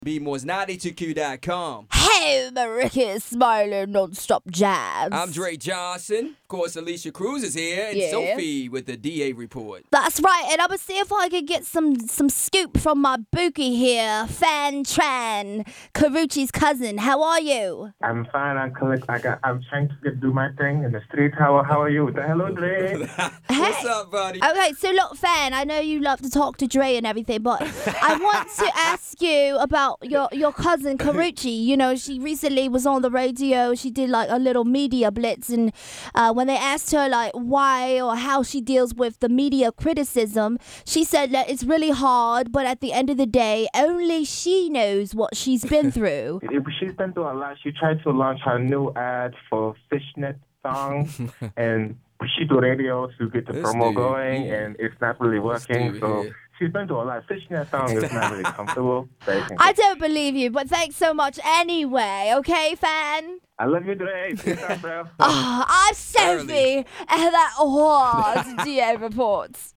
BMore's92Q.com. Hey, Maricki, smiling non-stop jabs. I'm Dre Johnson. Of course, Alicia Cruz is here. And Sophie with the DA report. That's right, and I'm going to see if I can get some scoop from my bookie here, Fan Tran, Karrueche's cousin. How are you? I'm fine. I'm trying to do my thing in the street. How are you? Hello, Dre. What's up, buddy? Okay, so look, Fan, I know you love to talk to Dre and everything, but I want to ask you about your cousin Karrueche. You know, she recently was on the radio. She did like a little media blitz, and when they asked her like why or how she deals with the media criticism, she said that it's really hard, but at the end of the day, only she knows what she's been through. She's been through a lot. She tried to launch her new ad for Fishnet songs, and she do radio to get the promo going, and it's not really working. So she's been through a lot. Fishnet song is not really comfortable. I don't believe you, but thanks so much anyway. Okay, Fan? I love you, Dre. Peace out, bro. I'm Sophie, and that was DA Reports.